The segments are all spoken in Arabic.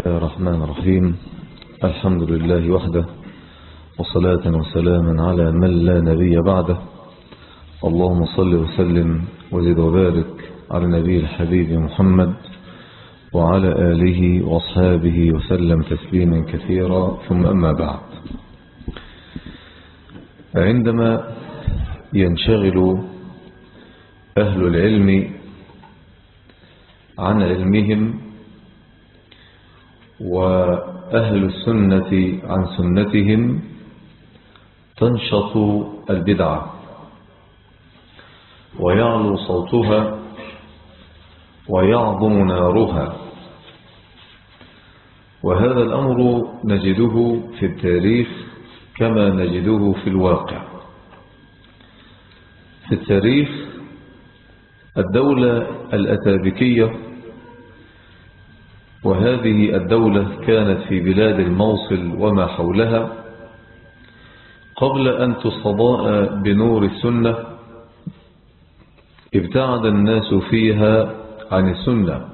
الرحمن الرحيم. الحمد لله وحده، وصلاة وسلاما على من لا نبي بعده. اللهم صل وسلم وزد وبارك على النبي الحبيب محمد وعلى آله وأصحابه وسلم تسليما كثيرا. ثم أما بعد، عندما ينشغل أهل العلم عن علمهم وأهل السنة عن سنتهم تنشط البدعة ويعلو صوتها ويعظم نارها. وهذا الأمر نجده في التاريخ كما نجده في الواقع. في التاريخ الدولة الأتابكية، وهذه الدولة كانت في بلاد الموصل وما حولها قبل أن تصداء بنور السنة. ابتعد الناس فيها عن السنة،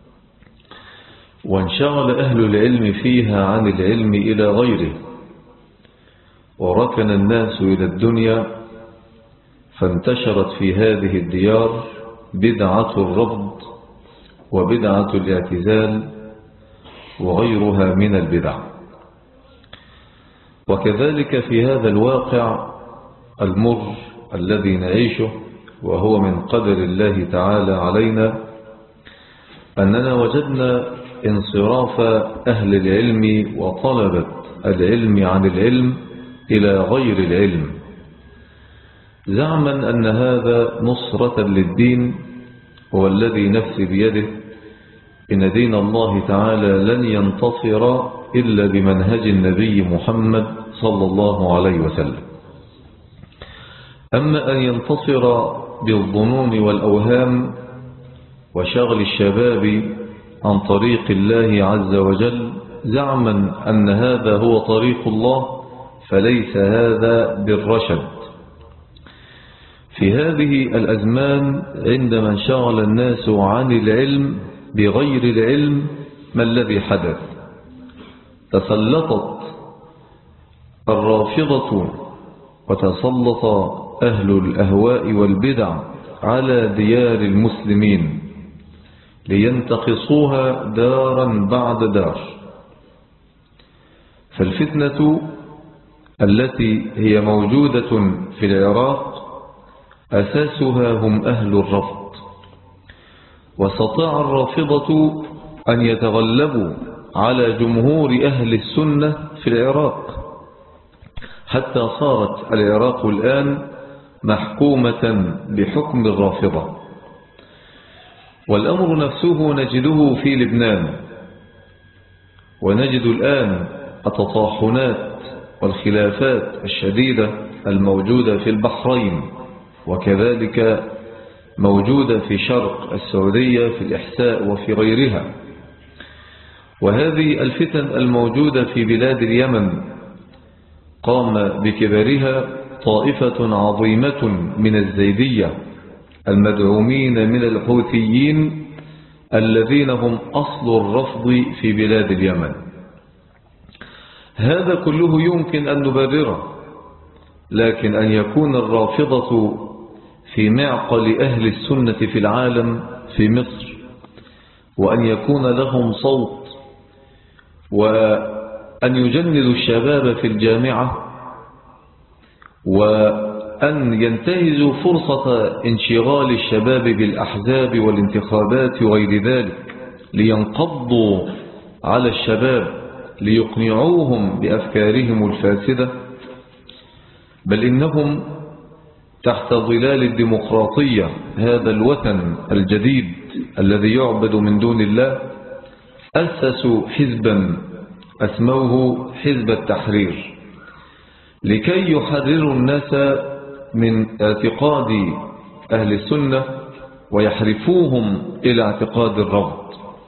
وانشغل أهل العلم فيها عن العلم إلى غيره، وركن الناس إلى الدنيا، فانتشرت في هذه الديار بدعة الرفض وبدعة الاعتزال وغيرها من البدع. وكذلك في هذا الواقع المر الذي نعيشه، وهو من قدر الله تعالى علينا، أننا وجدنا انصراف أهل العلم وطلبة العلم عن العلم إلى غير العلم، زعما أن هذا نصرة للدين. هو الذي نفسي بيده، إن دين الله تعالى لن ينتصر إلا بمنهج النبي محمد صلى الله عليه وسلم. أما أن ينتصر بالظنون والأوهام وشغل الشباب عن طريق الله عز وجل زعما أن هذا هو طريق الله، فليس هذا بالرشد. في هذه الأزمان عندما انشغل الناس عن العلم بغير العلم، ما الذي حدث؟ تسلطت الرافضة وتسلط أهل الأهواء والبدع على ديار المسلمين لينتقصوها دارا بعد دار. فالفتنة التي هي موجودة في العراق أساسها هم أهل الرفض، واستطاع الرافضة أن يتغلبوا على جمهور أهل السنة في العراق، حتى صارت العراق الآن محكومة بحكم الرافضة. والأمر نفسه نجده في لبنان، ونجد الآن التطاحنات والخلافات الشديدة الموجودة في البحرين، وكذلك موجودة في شرق السعودية في الإحساء وفي غيرها. وهذه الفتن الموجودة في بلاد اليمن قام بكبرها طائفة عظيمة من الزيدية المدعومين من الحوثيين، الذين هم أصل الرفض في بلاد اليمن. هذا كله يمكن أن نبرره، لكن أن يكون الرافضة في معقل أهل السنة في العالم في مصر، وأن يكون لهم صوت، وأن يجندوا الشباب في الجامعة، وأن ينتهزوا فرصة انشغال الشباب بالأحزاب والانتخابات وغير ذلك لينقضوا على الشباب ليقنعوهم بأفكارهم الفاسدة. بل إنهم تحت ظلال الديمقراطية، هذا الوثن الجديد الذي يعبد من دون الله، أسسوا حزبا اسموه حزب التحرير، لكي يحرروا الناس من اعتقاد أهل السنة ويحرفوهم إلى اعتقاد الرفض.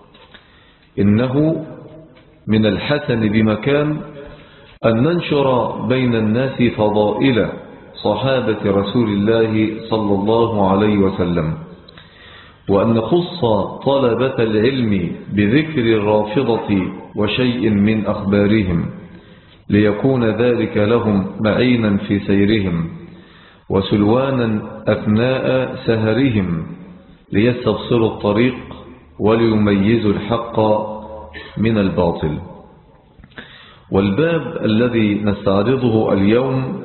إنه من الحسن بمكان أن ننشر بين الناس فضائل صحابة رسول الله صلى الله عليه وسلم، وأن نخص طلبة العلم بذكر الرافضة وشيء من أخبارهم ليكون ذلك لهم معينا في سيرهم وسلوانا أثناء سهرهم ليستبصروا الطريق وليميزوا الحق من الباطل. والباب الذي نستعرضه اليوم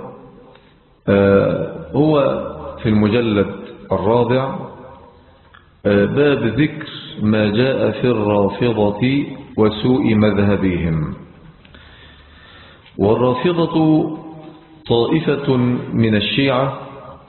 هو في المجلد الرابع، باب ذكر ما جاء في الرافضة وسوء مذهبهم. والرافضة طائفة من الشيعة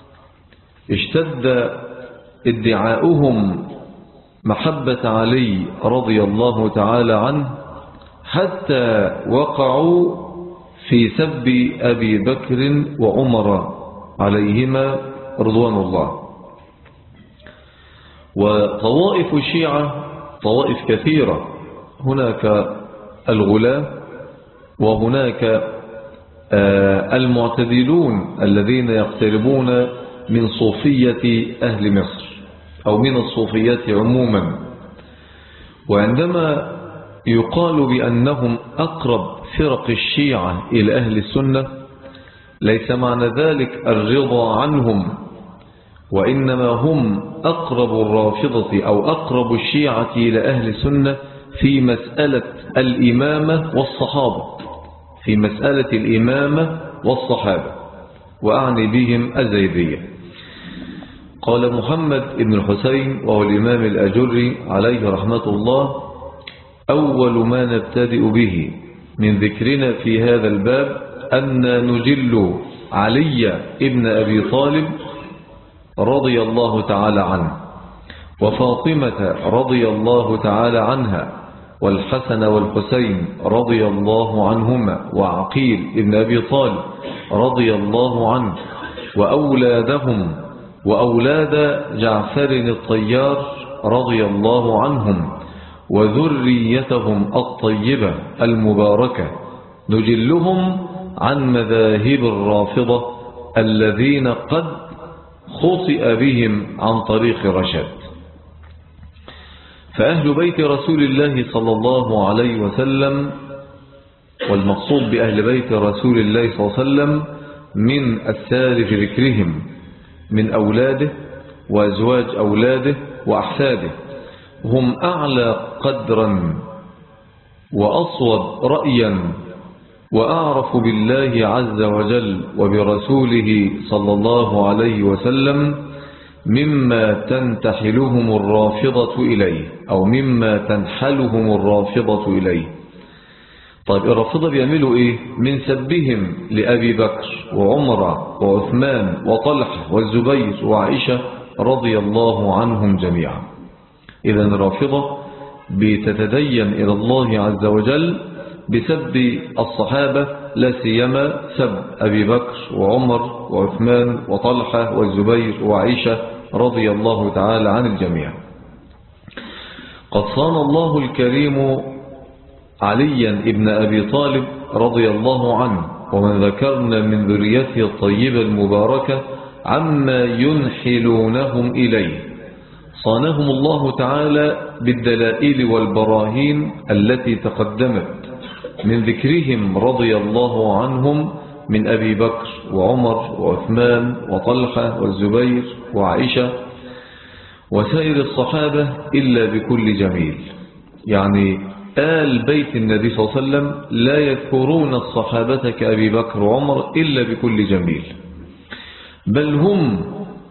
اشتد ادعاؤهم محبة علي رضي الله تعالى عنه حتى وقعوا في سب أبي بكر وعمر عليهما رضوان الله. وطوائف الشيعة طوائف كثيرة، هناك الغلاة وهناك المعتدلون الذين يقتربون من صوفية أهل مصر أو من الصوفيات عموما. وعندما يقال بأنهم أقرب فرق الشيعة إلى أهل السنة ليس معنى ذلك الرضا عنهم، وإنما هم أقرب الرافضة أو أقرب الشيعة إلى أهل السنة في مسألة الإمامة والصحابة، في مسألة الإمامة والصحابة، وأعني بهم الزيدية. قال محمد بن الحسين وهو الإمام الأجري عليه رحمة الله: أول ما نبتدئ به من ذكرنا في هذا الباب أن نجل علي ابن أبي طالب رضي الله تعالى عنه، وفاطمة رضي الله تعالى عنها، والحسن والحسين رضي الله عنهما، وعقيل ابن أبي طالب رضي الله عنه، وأولادهم وأولاد جعفر الطيار رضي الله عنهم، وذريتهم الطيبة المباركة، نجلهم عن مذاهب الرافضة الذين قد خطئ بهم عن طريق رشد. فأهل بيت رسول الله صلى الله عليه وسلم، والمقصود بأهل بيت رسول الله صلى الله عليه وسلم من السالف ذكرهم من أولاده وأزواج أولاده وأحفاده، هم أعلى قدرا وأصوب رأيا وأعرف بالله عز وجل وبرسوله صلى الله عليه وسلم مما تنتحلهم الرافضة إليه أو مما تنحلهم الرافضة إليه. طيب الرافضة بيعملوا إيه؟ من سبهم لأبي بكر وعمر وعثمان وطلحة والزبير وعائشة رضي الله عنهم جميعا. إذن الرافضة بتتدين إلى الله عز وجل بسب الصحابة، لا سيما سب أبي بكر وعمر وعثمان وطلحة والزبير وعائشة رضي الله تعالى عن الجميع. قد صان الله الكريم عليا ابن أبي طالب رضي الله عنه ومن ذكرنا من ذريته الطيبة المباركة عما ينحلونهم إليه. صانهم الله تعالى بالدلائل والبراهين التي تقدمت من ذكرهم رضي الله عنهم من أبي بكر وعمر وعثمان وطلحة والزبير وعائشة وسائر الصحابة إلا بكل جميل. يعني آل بيت النبي صلى الله عليه وسلم لا يذكرون الصحابة كأبي بكر وعمر إلا بكل جميل، بل هم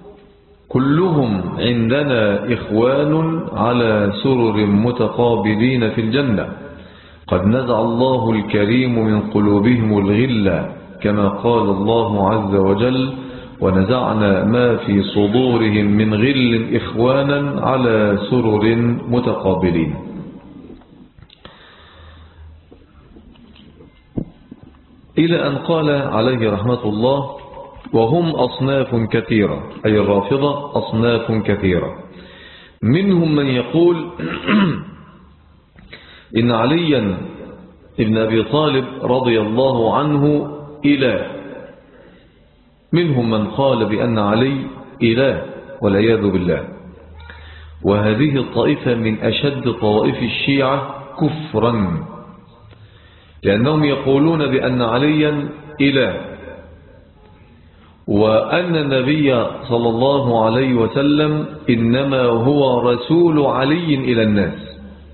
كلهم عندنا إخوان على سرر متقابلين في الجنة، قد نزع الله الكريم من قلوبهم الغلة كما قال الله عز وجل: ونزعنا ما في صدورهم من غل إخوانا على سرر متقابلين. إلى أن قال عليه رحمة الله: وهم أصناف كثيرة، أي الرافضة أصناف كثيرة، منهم من يقول إن عليا ابن أبي طالب رضي الله عنه إله، منهم من قال بأن علي إله والعياذ بالله، وهذه الطائفة من أشد طوائف الشيعة كفرا، لأنهم يقولون بأن عليا إله، وأن النبي صلى الله عليه وسلم إنما هو رسول علي إلى الناس.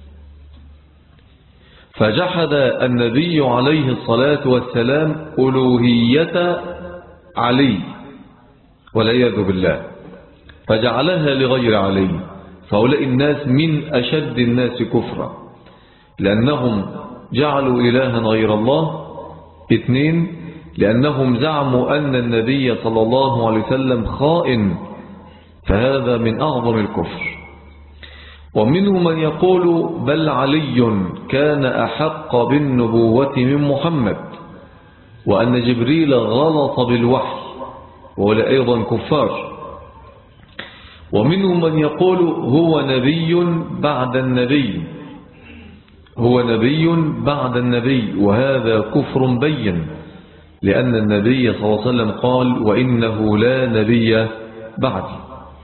فجحد النبي عليه الصلاة والسلام ألوهية علي والعياذ بالله، فجعلها لغير علي. فهؤلاء الناس من أشد الناس كفرا، لأنهم جعلوا إلها غير الله. 2، لأنهم زعموا أن النبي صلى الله عليه وسلم خائن، فهذا من أعظم الكفر. ومنهم من يقول بل علي كان أحق بالنبوة من محمد، وأن جبريل غلط بالوحي، ولا أيضا كفار. ومنهم من يقول هو نبي بعد النبي، هو نبي بعد النبي، وهذا كفر بين، لأن النبي صلى الله عليه وسلم قال وإنه لا نبي بعدي.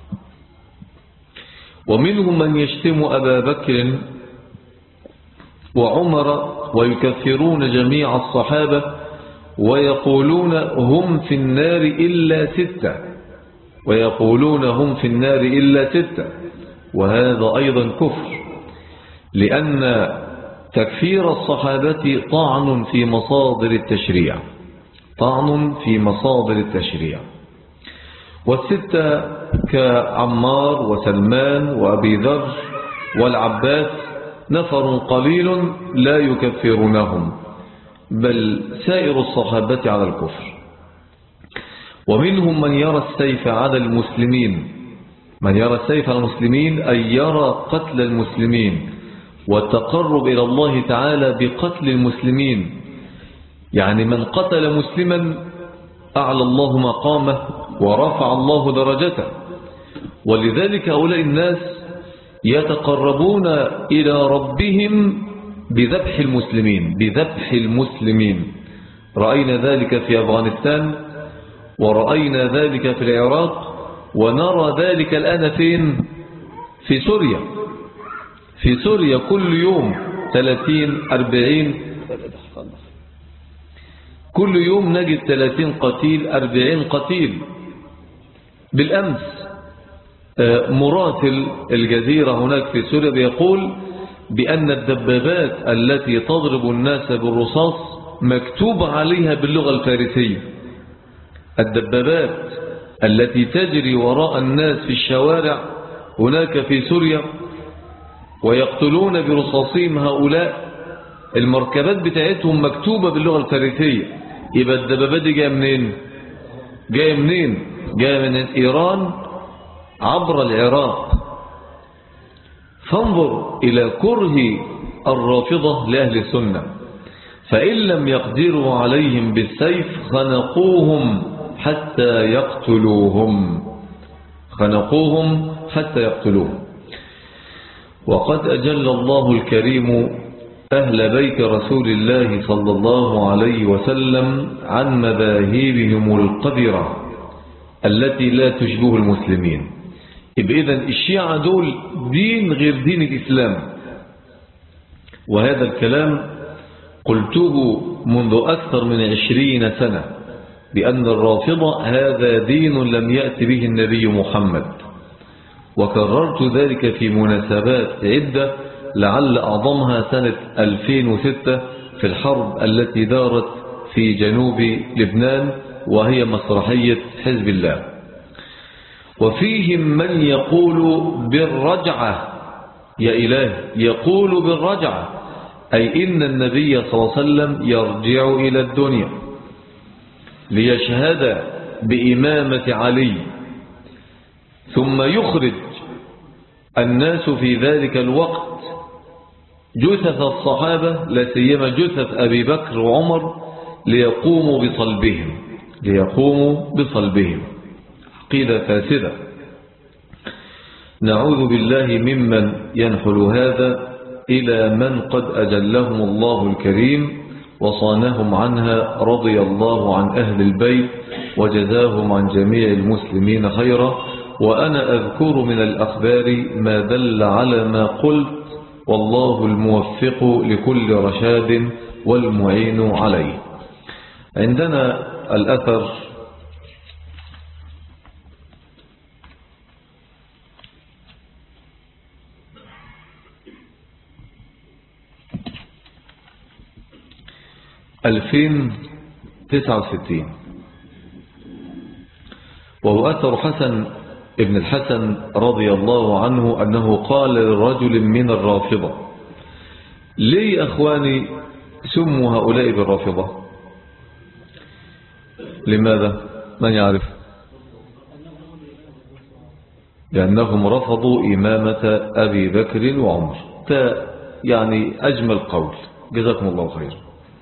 ومنهم من يشتم أبا بكر وعمر ويكفرون جميع الصحابة ويقولون هم في النار إلا 6، ويقولون هم في النار إلا 6، وهذا أيضا كفر، لأن تكفير الصحابة طعن في مصادر التشريع، طعن في مصادر التشريع. وال6 كعمار وسلمان وأبي ذر والعباس نفر قليل لا يكفرونهم، بل سائر الصحابة على الكفر. ومنهم من يرى السيف على المسلمين، من يرى السيف على المسلمين أي يرى قتل المسلمين والتقرب إلى الله تعالى بقتل المسلمين، يعني من قتل مسلما أعلى الله مقامه ورفع الله درجته. ولذلك هؤلاء الناس يتقربون إلى ربهم بذبح المسلمين، بذبح المسلمين. رأينا ذلك في أفغانستان، ورأينا ذلك في العراق، ونرى ذلك الآن فين؟ في سوريا. في سوريا كل يوم 30-40، كل يوم نجد 30 قتيل 40 قتيل. بالأمس مراسل الجزيرة هناك في سوريا بيقول بأن الدبابات التي تضرب الناس بالرصاص مكتوب عليها باللغة الفارسية. الدبابات التي تجري وراء الناس في الشوارع هناك في سوريا ويقتلون برصاصهم هؤلاء، المركبات بتاعتهم مكتوبة باللغة الفارسية. يبقى الدبابات دي جاية منين؟ جاية منين؟ جاية من إيران عبر العراق. فانظر إلى كره الرافضة لأهل السنة، فإن لم يقدروا عليهم بالسيف خنقوهم حتى يقتلوهم، خنقوهم حتى يقتلوهم. وقد أجل الله الكريم أهل بيت رسول الله صلى الله عليه وسلم عن مذاهبهم القذرة التي لا تشبه المسلمين. إذن الشيعة دول دين غير دين الإسلام، وهذا الكلام قلته منذ أكثر من 20 سنة، بأن الرافضة هذا دين لم يأتي به النبي محمد، وكررت ذلك في مناسبات عدة، لعل أعظمها سنة 2006 في الحرب التي دارت في جنوب لبنان، وهي مسرحية حزب الله. وفيهم من يقول بالرجعة، يا إله، يقول بالرجعة، أي إن النبي صلى الله عليه وسلم يرجع إلى الدنيا ليشهد بإمامة علي، ثم يخرج الناس في ذلك الوقت جثث الصحابة، لا سيما جثث أبي بكر وعمر، ليقوموا بصلبهم، ليقوموا بصلبهم. عقيدة فاسدة، نعوذ بالله ممن ينحل هذا إلى من قد أجلهم الله الكريم وصانهم عنها، رضي الله عن أهل البيت وجزاهم عن جميع المسلمين خيرا، وأنا أذكر من الأخبار ما دل على ما قلت، والله الموفق لكل رشاد والمعين عليه. عندنا الأثر ألفين 69، وهو أثر حسن ابن الحسن رضي الله عنه أنه قال لرجل من الرافضة: ليه أخواني سموا هؤلاء بالرافضة؟ لماذا؟ من يعرف؟ لأنهم رفضوا إمامة أبي بكر وعمر. يعني أجمل قول، جزاكم الله خير.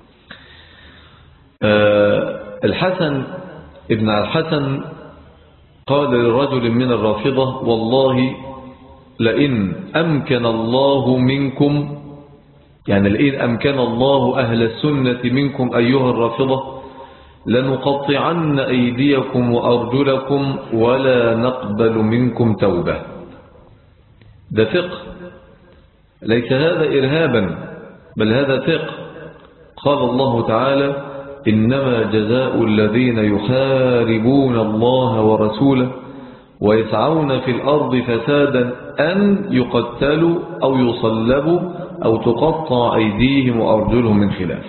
الحسن ابن الحسن قال لرجل من الرافضة: والله لئن أمكن الله منكم، يعني لئن أمكن الله أهل السنة منكم أيها الرافضة لنقطعن أيديكم وأرجلكم ولا نقبل منكم توبة. ده فقه، ليس هذا إرهابا، بل هذا فقه. قال الله تعالى: إنما جزاء الذين يحاربون الله ورسوله ويسعون في الأرض فسادا أن يقتلوا أو يصلبوا أو تقطع أيديهم وأرجلهم من خلاف.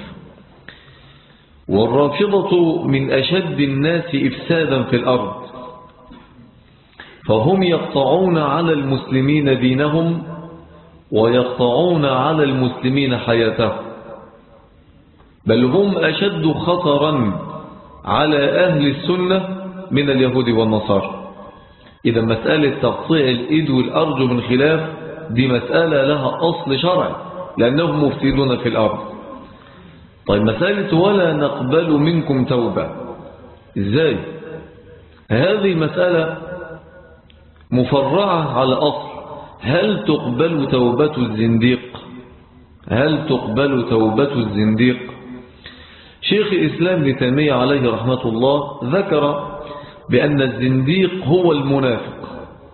والرافضة من أشد الناس إفسادا في الأرض، فهم يقطعون على المسلمين دينهم ويقطعون على المسلمين حياتهم، بل هم أشد خطرا على أهل السنة من اليهود والنصارى. إذا مسألة تقطيع الإيد والأرجل من خلاف دي مسألة لها أصل شرعي، لأنهم مفسدون في الأرض. طيب مسألة ولا نقبل منكم توبة، إزاي؟ هذه مسألة مفرعة على أصل: هل تقبل توبة الزنديق؟ هل تقبل توبة الزنديق؟ شيخ الإسلام ابن تيمية عليه رحمة الله ذكر بأن الزنديق هو المنافق،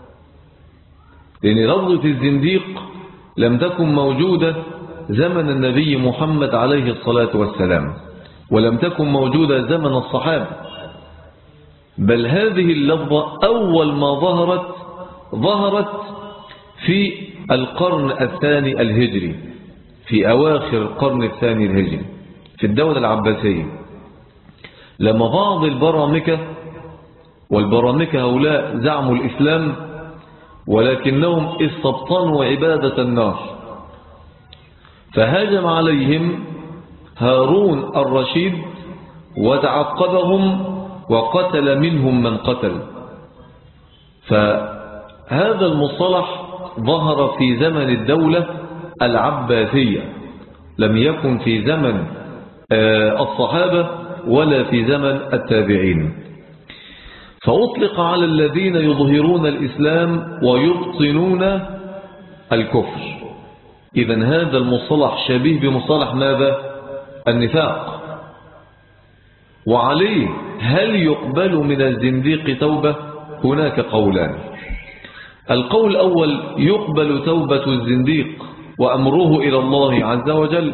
لأن لفظة الزنديق لم تكن موجودة زمن النبي محمد عليه الصلاة والسلام، ولم تكن موجودة زمن الصحابة، بل هذه اللفظة أول ما ظهرت في القرن الثاني الهجري، في أواخر القرن الثاني الهجري في الدولة العباسية، لما بعض والبرامكة هؤلاء زعموا الإسلام ولكنهم استبطنوا عبادة النار، فهاجم عليهم هارون الرشيد وتعقبهم وقتل منهم من قتل. فهذا المصطلح ظهر في زمن الدولة العباسية، لم يكن في زمن الصحابة ولا في زمن التابعين، فأطلق على الذين يظهرون الإسلام ويبطنون الكفر. إذن هذا المصطلح شبيه بمصطلح ماذا؟ النفاق. وعليه هل يقبل من الزنديق توبة؟ هناك قولان. القول الأول: يقبل توبة الزنديق وأمره إلى الله عز وجل.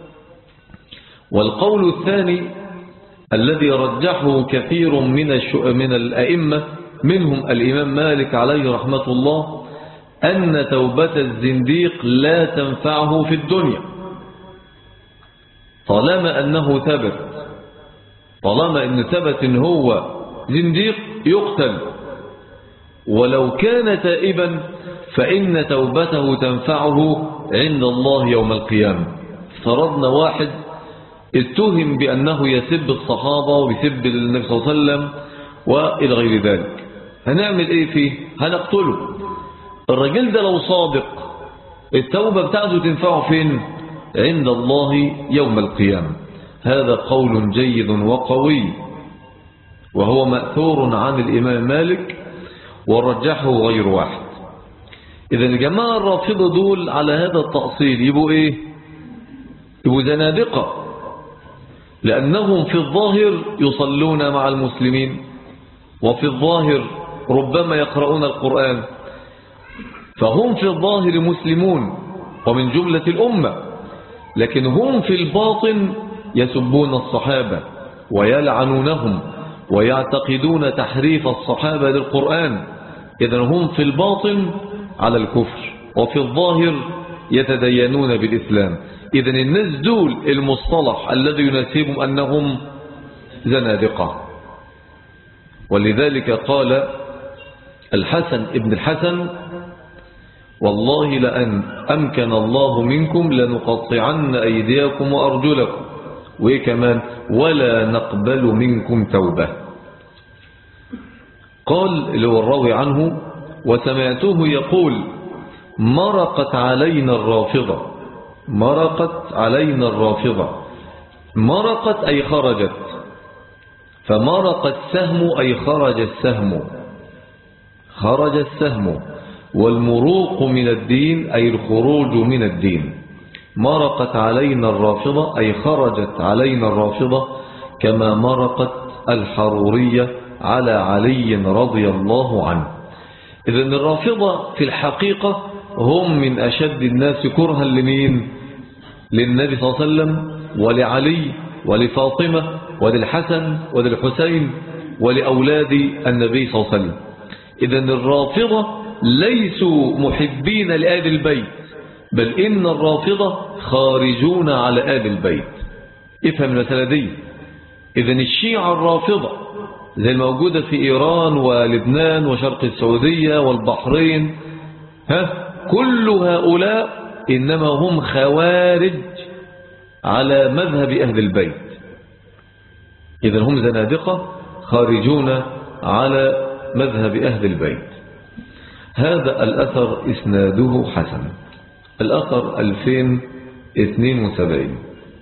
والقول الثاني الذي رجحه كثير من الأئمة، منهم الإمام مالك عليه رحمة الله، أن توبة الزنديق لا تنفعه في الدنيا طالما أنه ثبت، طالما أن ثبت إن هو زنديق يقتل، ولو كان تائبا فإن توبته تنفعه عند الله يوم القيامة. افترضنا واحد اتهم بأنه يسب الصحابة ويسب النبي صلى الله عليه وسلم وإلى غير ذلك، هنعمل ايه فيه؟ هنقتله. الرجل ده لو صادق التوبة بتاعته تنفعه فين؟ عند الله يوم القيامة. هذا قول جيد وقوي، وهو مأثور عن الإمام مالك ورجحه غير واحد. إذا الجماعة الرافضة دول على هذا التأصيل يبقوا ايه؟ يبقوا زنادقة، لأنهم في الظاهر يصلون مع المسلمين، وفي الظاهر ربما يقرؤون القرآن، فهم في الظاهر مسلمون ومن جملة الأمة، لكن هم في الباطن يسبون الصحابة ويلعنونهم ويعتقدون تحريف الصحابة للقرآن. إذن هم في الباطن على الكفر وفي الظاهر يتدينون بالإسلام. إذن الناس دول المصطلح الذي يناسبهم أنهم زنادقة. ولذلك قال الحسن ابن الحسن: والله لأن أمكن الله منكم لنقطعن أيديكم وأرجلكم، وكمان ولا نقبل منكم توبة. قال اللي هو الراوي عنه: وسمعته يقول: مرقت علينا الرافضة. مرقت علينا الرافضة، مرقت أي خرجت، فمرق السهم أي خرج السهم، خرج السهم، والمروق من الدين أي الخروج من الدين. مرقت علينا الرافضة أي خرجت علينا الرافضة، كما مرقت الحرورية على علي رضي الله عنه. إذن الرافضة في الحقيقة هم من أشد الناس كرها لمين؟ للنبي صلى الله عليه وسلم ولعلي ولفاطمة وللحسن وللحسين ولأولاد النبي صلى الله عليه وسلم. إذن الرافضة ليسوا محبين لآل البيت، بل إن الرافضة خارجون على آل البيت. افهم المسألة دي. إذن الشيعة الرافضة زي الموجودة في إيران ولبنان وشرق السعودية والبحرين، كل هؤلاء إنما هم خوارج على مذهب أهل البيت. إذن هم زنادقة خارجون على مذهب أهل البيت. هذا الأثر إسناده حسن. الأثر 2072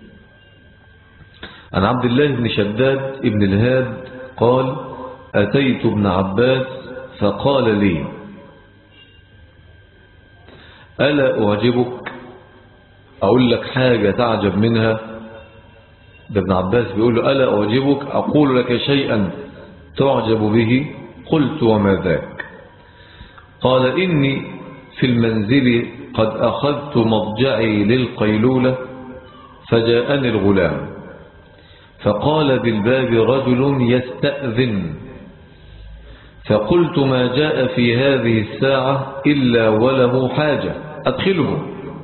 عن عبد الله بن شداد ابن الهاد قال: أتيت ابن عباس فقال لي: ألا أعجبك؟ أقول لك حاجة تعجب منها. ده ابن عباس بيقول له: ألا أعجبك؟ أقول لك شيئا تعجب به. قلت: وما ذاك؟ قال: إني في المنزل قد أخذت مضجعي للقيلولة، فجاءني الغلام فقال بالباب رجل يستأذن، فقلت: ما جاء في هذه الساعة إلا وله حاجة، أدخله.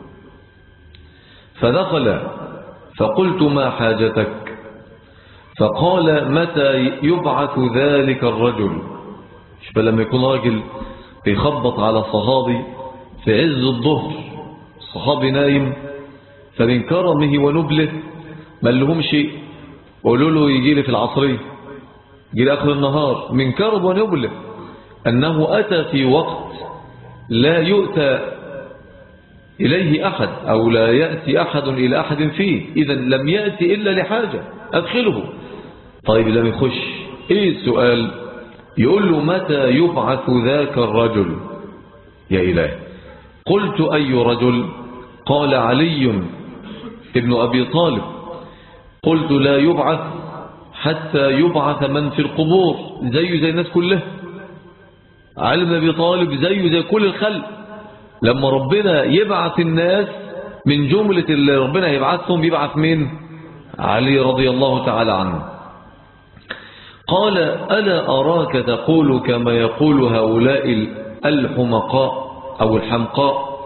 فدخل فقلت: ما حاجتك؟ فقال: متى يبعث ذلك الرجل؟ شوف لما يكون راجل بيخبط على صحابي في عز الظهر، الصحابي نايم، فمن كرمه ونبله ما لهم شيء، قولوا له يجي لي في العصرية، يجي لي آخر النهار، من كرم ونبله أنه أتى في وقت لا يؤتى إليه أحد أو لا يأتي أحد إلى أحد فيه. إذا لم يأتي إلا لحاجة، أدخله. طيب لم يخش، إيه السؤال؟ يقول له: متى يبعث ذاك الرجل؟ يا إله. قلت: أي رجل؟ قال: علي ابن أبي طالب. قلت: لا يبعث حتى يبعث من في القبور، زي الناس كلها. علي بن أبي طالب زي كل الخلق. لما ربنا يبعث الناس من جملة اللي ربنا يبعثهم يبعث مين؟ علي رضي الله تعالى عنه. قال: ألا أراك تقول كما يقول هؤلاء الحمقاء أو الحمقاء.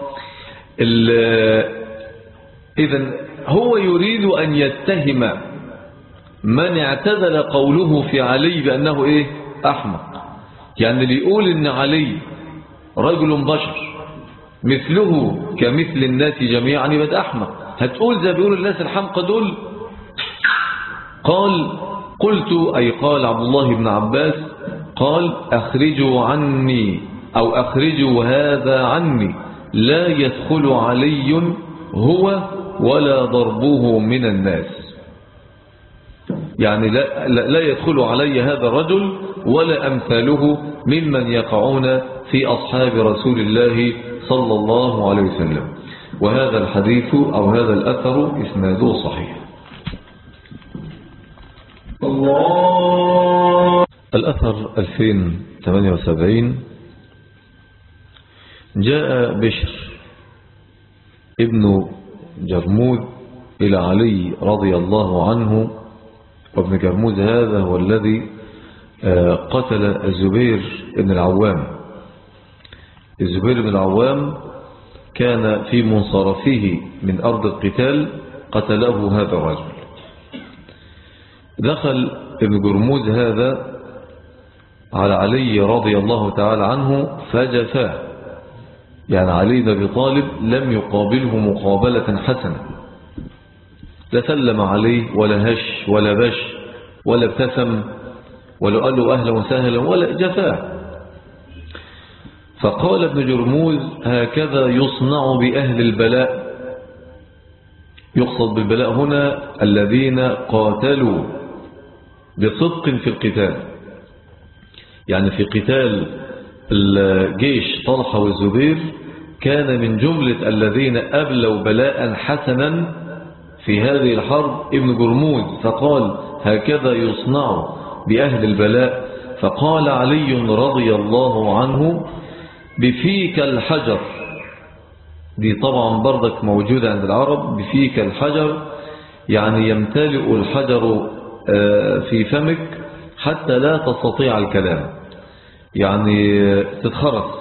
إذن هو يريد أن يتهم من اعتدل قوله في علي بأنه إيه؟ أحمق. يعني اللي يقول إن علي رجل بشر مثله كمثل الناس جميعا يبقى أحمق. هتقول زي بيقول الناس الحمقى دول. قال: قلت، أي قال عبد الله بن عباس، قال: أخرجوا عني أو أخرجوا هذا عني، لا يدخل علي هو ولا ضربه من الناس. يعني لا يدخل علي هذا الرجل ولا أمثاله ممن يقعون في أصحاب رسول الله صلى الله عليه وسلم. وهذا الحديث أو هذا الأثر إسناده صحيح. الأثر 2078. جاء بشر ابن جرموذ إلى علي رضي الله عنه، وابن جرموذ هذا هو الذي قتل الزبير بن العوام. الزبير بن العوام كان في منصرفه من أرض القتال قتله هذا الرجل. دخل ابن جرموذ هذا على علي رضي الله تعالى عنه فجفاه، يعني علي بن أبي طالب لم يقابله مقابلة حسنة، لا سلم عليه ولا هش ولا بش ولا ابتسم ولا قال له أهلا وسهلا ولا جفاه. فقال ابن جرموذ: هكذا يصنع بأهل البلاء. يقصد بالبلاء هنا الذين قاتلوا بصدق في القتال، يعني في قتال الجيش طلحة والزبير كان من جملة الذين أبلوا بلاء حسنا في هذه الحرب ابن جرموذ، فقال: هكذا يصنع بأهل البلاء. فقال علي رضي الله عنه: بفيك الحجر. دي طبعا برضك موجودة عند العرب، بفيك الحجر يعني يمتلئ الحجر في فمك حتى لا تستطيع الكلام، يعني تتخرس.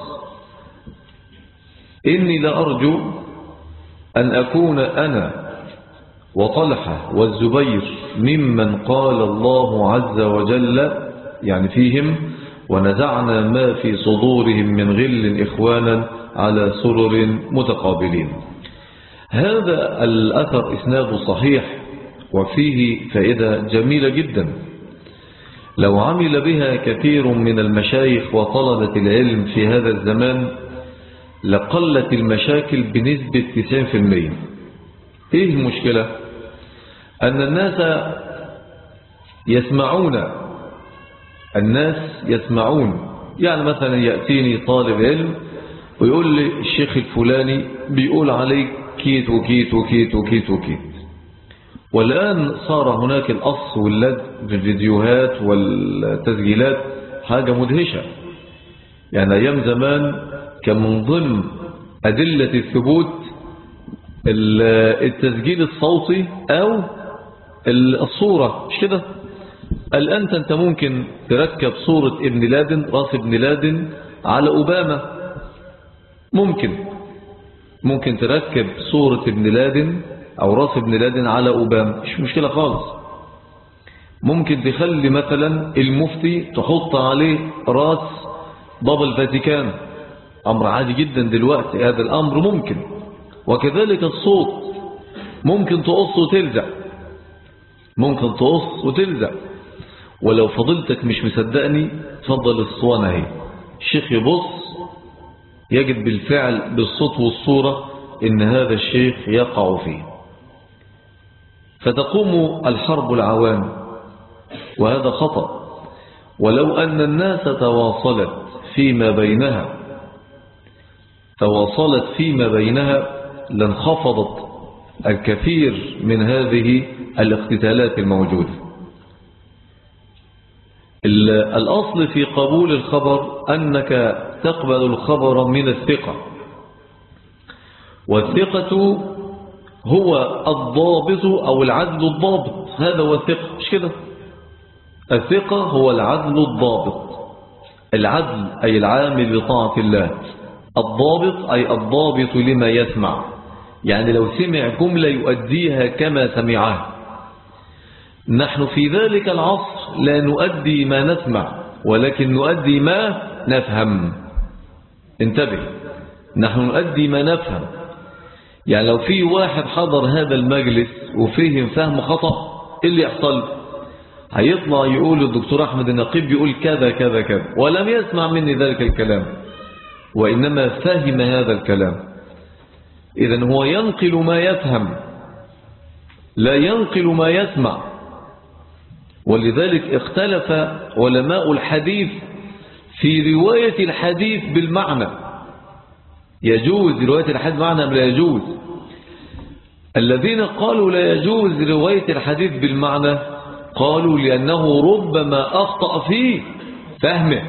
إني لأرجو أن أكون أنا وطلحة والزبير ممن قال الله عز وجل يعني فيهم: ونزعنا ما في صدورهم من غل إخوانا على سرر متقابلين. هذا الأثر إسناده صحيح وفيه فائدة جميلة جدا لو عمل بها كثير من المشايخ وطلبة العلم في هذا الزمان لقلت المشاكل بنسبة 90%. إيه المشكلة؟ أن الناس يسمعون. يعني مثلا يأتيني طالب علم ويقول لي: الشيخ الفلاني بيقول عليك كيت وكيت وكيت وكيت وكيت. والآن صار هناك القص واللد في الفيديوهات والتسجيلات حاجة مدهشة. يعني أيام زمان كان من ضمن أدلة الثبوت التسجيل الصوتي أو الصورة، مش كده؟ الآن أنت ممكن تركب صورة ابن لادن، راس ابن لادن على أوباما. ممكن تركب صورة ابن لادن أو راس ابن لادن على أوباما، مش مشكلة خالص. ممكن تخلي مثلا المفتي تحط عليه راس بابا الفاتيكان، أمر عادي جدا دلوقتي هذا الأمر ممكن. وكذلك الصوت ممكن تقص وتلزق. ولو فضلتك مش مصدقني تفضل الصوانة اهي، الشيخ يبص يجد بالفعل بالصوت والصورة إن هذا الشيخ يقع فيه. فتقوم الحرب العوام، وهذا خطأ. ولو أن الناس تواصلت فيما بينها لانخفضت الكثير من هذه الاقتتالات الموجودة. الأصل في قبول الخبر أنك تقبل الخبر من الثقة، والثقة هو الضابط أو العدل الضابط. هذا هو الثقة، مش كده؟ الثقة هو العدل الضابط. العدل أي العامل بطاعة الله، الضابط أي الضابط لما يسمع، يعني لو سمع جملة يؤديها كما سمعها. نحن في ذلك العصر لا نؤدي ما نسمع ولكن نؤدي ما نفهم. انتبه، نحن نؤدي ما نفهم. يعني لو في واحد حضر هذا المجلس فهم خطأ، إيه اللي يحصل؟ هيطلع يقول الدكتور أحمد النقيب يقول كذا كذا كذا، ولم يسمع مني ذلك الكلام وإنما فهم هذا الكلام. إذن هو ينقل ما يفهم لا ينقل ما يسمع. ولذلك اختلف علماء الحديث في رواية الحديث بالمعنى. يجوز رواية الحديث بالمعنى أم لا يجوز؟ الذين قالوا لا يجوز رواية الحديث بالمعنى قالوا لأنه ربما أخطأ فيه، فهمه،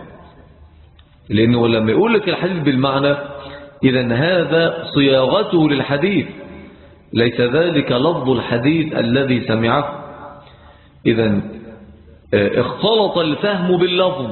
لأنه لما يقول لك الحديث بالمعنى إذن هذا صياغته للحديث، ليس ذلك لفظ الحديث الذي سمعه. إذن اختلط الفهم باللفظ.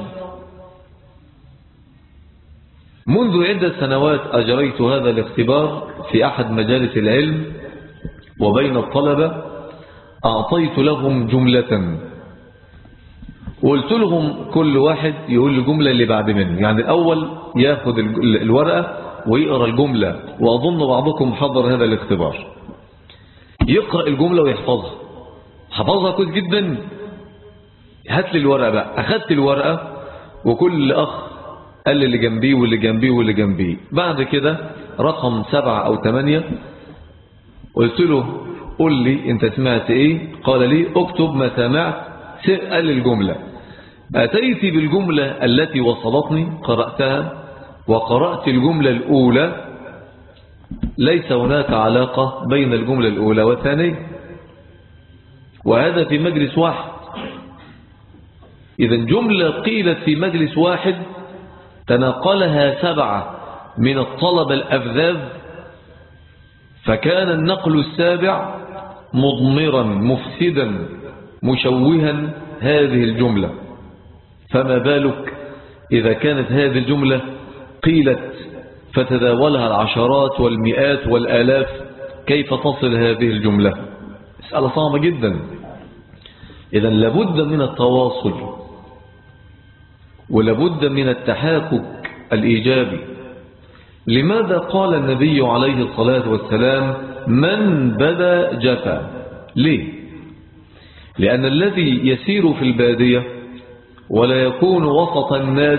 منذ عدة سنوات أجريت هذا الاختبار في أحد مجالس العلم، وبين الطلبة أعطيت لهم جملة، وقلت لهم كل واحد يقول الجملة اللي بعد منه، يعني الأول ياخد الورقة ويقرأ الجملة، وأظن بعضكم حضر هذا الاختبار، يقرأ الجملة ويحفظها، حفظها كويس جدا. هات لي الورقة بقى. أخذت الورقة وكل أخ قال لي اللي جنبيه واللي جنبيه واللي جنبيه. بعد كده رقم 7 أو 8 قلت له قل لي أنت سمعت إيه؟ قال لي اكتب ما سمعت. قال لي الجملة. أتيت بالجملة التي وصلتني، قرأتها وقرأت الجملة الأولى، ليس هناك علاقة بين الجملة الأولى والثانية، وهذا في مجلس واحد. إذا جملة قيلت في مجلس واحد تناقلها 7 من الطلبة الأفذاذ، فكان النقل السابع مضمرا مفسدا مشوها هذه الجملة. فما بالك إذا كانت هذه الجملة قيلت فتداولها العشرات والمئات والآلاف، كيف تصل هذه الجملة؟ مسألة صعبة جدا. إذا لابد من التواصل، ولابد من التحاكك الإيجابي. لماذا قال النبي عليه الصلاة والسلام من بدا جفا؟ ليه؟ لأن الذي يسير في البادية ولا يكون وسط الناس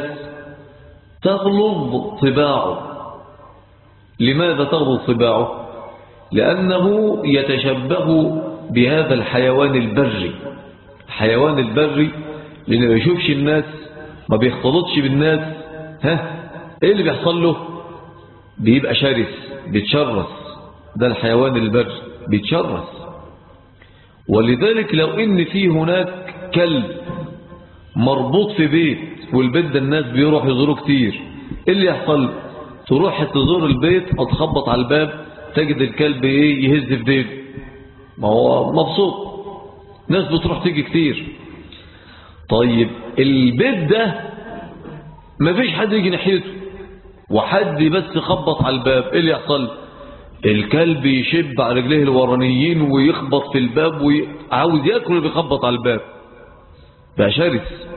تغلظ طباعه. لماذا تغلظ طباعه؟ لأنه يتشبه بهذا الحيوان البري. الحيوان البري لأنه ما يشوفش الناس، ما بيختلطش بالناس، ايه اللي بيحصل له؟ بيبقى شرس، بيتشرس. ده الحيوان البري بيتشرس. ولذلك لو ان في هناك كلب مربوط في بيت، والبيت ده الناس بيروح يزوروا كتير، ايه اللي يحصل؟ تروح تزور البيت او تخبط على الباب، تجد الكلب ايه؟ يهز في ديله، ما هو مبسوط، ناس بتروح تيجي كتير. طيب البيت ده ما فيش حد يجي ناحيته، وحد بس خبط على الباب، ايه اللي يحصل؟ الكلب يشب على رجليه الورانيين ويخبط في الباب وعاوز ياكل، بيخبط على الباب، بقى شرس.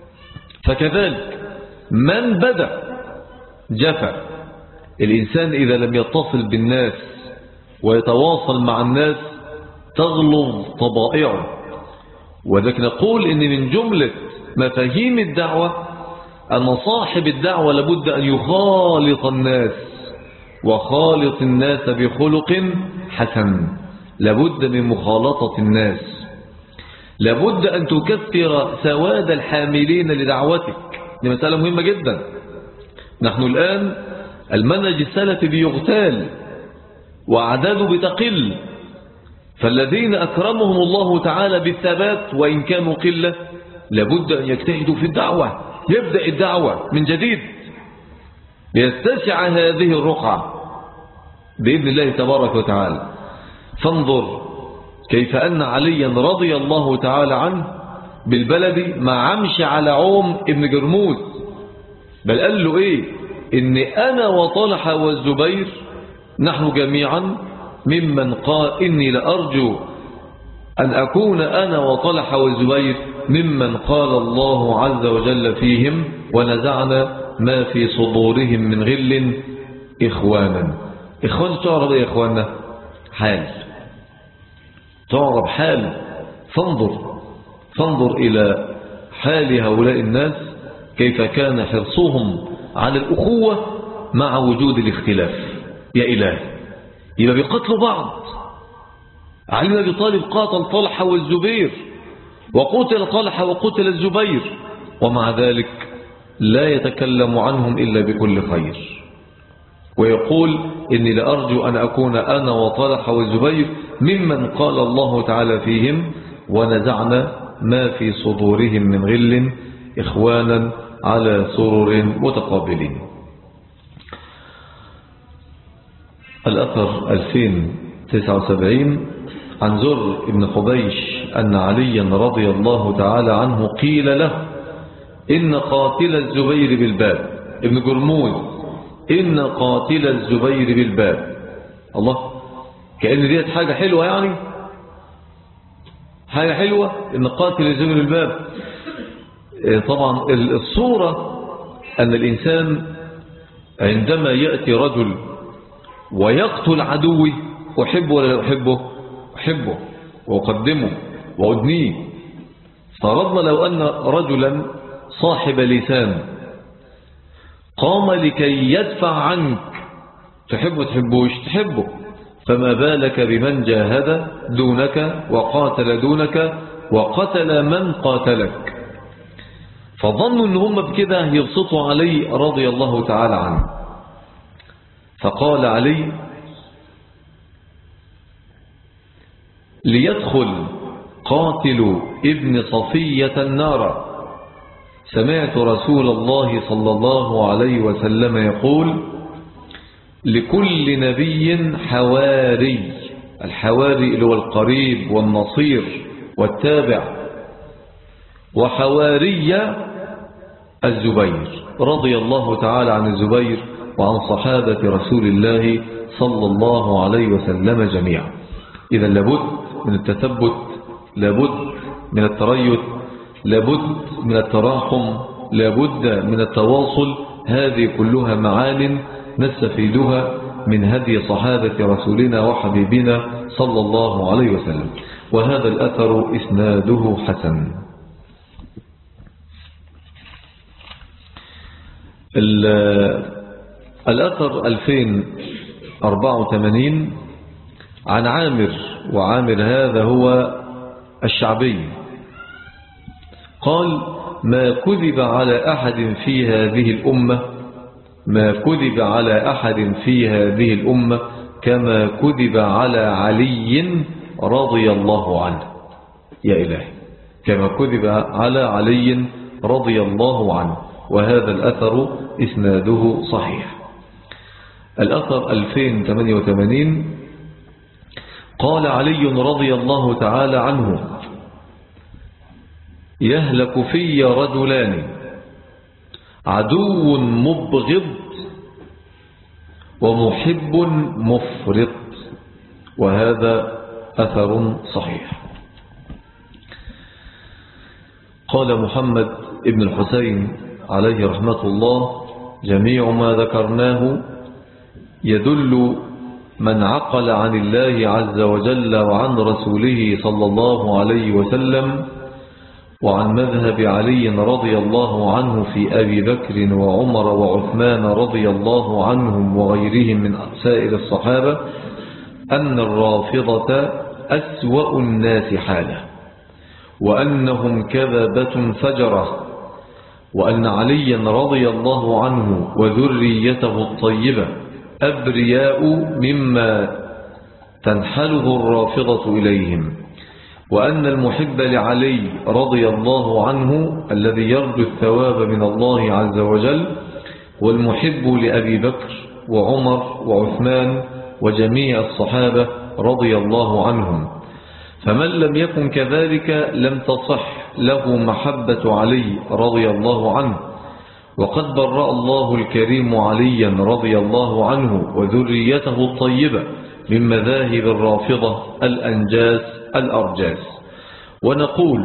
فكذلك من بدأ جفا. الإنسان إذا لم يتصل بالناس ويتواصل مع الناس تغلظ طبائعه. وذلك نقول إن من جملة مفاهيم الدعوة أن صاحب الدعوة لابد أن يخالط الناس، وخالط الناس بخلق حسن. لابد من مخالطة الناس، لابد أن تكثر سواد الحاملين لدعوتك. دي مسألة مهمة جدا. نحن الآن المنهج السلفي بيغتال وأعداده بتقل، فالذين أكرمهم الله تعالى بالثبات وإن كانوا قلة لابد أن يجتهدوا في الدعوة، يبدأ الدعوة من جديد ليتسع هذه الرقعة بإذن الله تبارك وتعالى. فانظر كيف أن عليا رضي الله تعالى عنه بالبلد ما عمش على عوم ابن جرموز، بل قال له إيه؟ إني أنا وطلحة والزبير نحن جميعا ممن قال إني لأرجو أن أكون أنا وطلحة والزبير ممن قال الله عز وجل فيهم ونزعنا ما في صدورهم من غل إخوانا. إخوان تعرض إيه إخواننا؟ حال، تعرض حال. فانظر إلى حال هؤلاء الناس كيف كان حرصهم على الأخوة مع وجود الاختلاف. يا إله، يبقى بيقتلوا بعض. علي بن أبي طالب قاتل طلحة والزبير، وقتل طلحة وقتل الزبير، ومع ذلك لا يتكلم عنهم إلا بكل خير، ويقول إني لأرجو أن أكون أنا وطلحة والزبير ممن قال الله تعالى فيهم ونزعنا ما في صدورهم من غل إخوانا على سرر متقابلين. الأثر 2079 عن زر بن حبيش أن عليا رضي الله تعالى عنه قيل له إن قاتل الزبير بالباب، ابن جرموز، إن قاتل الزبير بالباب. الله، كأن ديت حاجة حلوة، يعني حاجة حلوة إن قاتل الزبير بالباب. طبعا الصورة أن الإنسان عندما يأتي رجل ويقتل عدوي أحبه ولا لا أحبه؟ أحبه وأقدمه وأدنيه. فرضنا لو أن رجلا صاحب لسان قام لكي يدفع عنك، تحبه تحبوش؟ تحبه. فما بالك بمن جاهد دونك وقاتل دونك وقتل من قاتلك. فظنوا ان هم بكده يبسطوا علي رضي الله تعالى عنه. فقال علي ليدخل قاتل ابن صفية النار. سمعت رسول الله صلى الله عليه وسلم يقول لكل نبي حواري، الحواري اللي هو القريب والنصير والتابع، وحواري الزبير رضي الله تعالى عن الزبير وعن صحابة رسول الله صلى الله عليه وسلم جميعا. إذا لابد من التثبت، لابد من التريث، لابد من التراحم، لابد من التواصل. هذه كلها معان نستفيدها من هدي صحابة رسولنا وحبيبنا صلى الله عليه وسلم. وهذا الأثر إسناده حسن. الأثر 2084 عن عامر، وعامر هذا هو الشعبي، قال ما كذب على أحد في هذه الأمة، ما كذب على أحد في هذه الأمة كما كذب على علي رضي الله عنه. يا إلهي، كما كذب على علي رضي الله عنه. وهذا الأثر إسناده صحيح. الأثر 2088 قال علي رضي الله تعالى عنه يهلك في رجلان عدو مبغض ومحب مفرط. وهذا أثر صحيح. قال محمد ابن الحسين عليه رحمة الله جميع ما ذكرناه يدل من عقل عن الله عز وجل وعن رسوله صلى الله عليه وسلم وعن مذهب علي رضي الله عنه في أبي بكر وعمر وعثمان رضي الله عنهم وغيرهم من سائر الصحابة أن الرافضة أسوأ الناس حاله، وأنهم كذبة فجرة، وأن عليا رضي الله عنه وذريته الطيبة أبرياء مما تنحله الرافضة إليهم، وأن المحب لعلي رضي الله عنه الذي يرجو الثواب من الله عز وجل والمحب لأبي بكر وعمر وعثمان وجميع الصحابة رضي الله عنهم. فمن لم يكن كذلك لم تصح له محبة علي رضي الله عنه. وقد برأ الله الكريم عليا رضي الله عنه وذريته الطيبة من مذاهب الرافضة الأنجاس الأرجاس. ونقول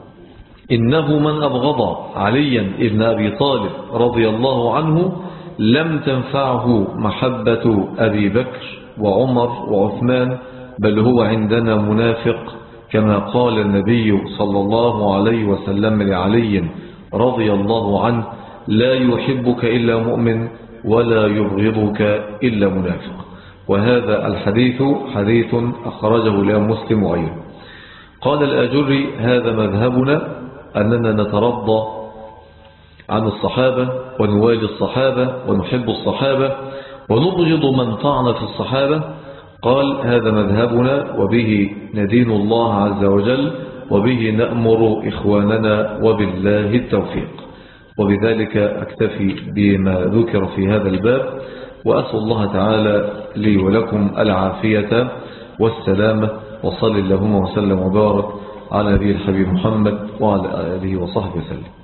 إنه من أبغض عليا ابن أبي طالب رضي الله عنه لم تنفعه محبة أبي بكر وعمر وعثمان، بل هو عندنا منافق، كما قال النبي صلى الله عليه وسلم لعلي رضي الله عنه لا يحبك إلا مؤمن ولا يبغضك إلا منافق. وهذا الحديث حديث أخرجه الإمام مسلم وغيره. قال الآجري هذا مذهبنا، أننا نترضى عن الصحابة ونوالي الصحابة ونحب الصحابة ونبغض من طعن في الصحابة. قال هذا مذهبنا وبه ندين الله عز وجل وبه نأمر إخواننا، وبالله التوفيق. وبذلك أكتفي بما ذكر في هذا الباب، وأسأل الله تعالى لي ولكم العافية والسلامة، وصل اللهم وسلم وبارك على نبي الحبيب محمد وعلى آله وصحبه وسلم.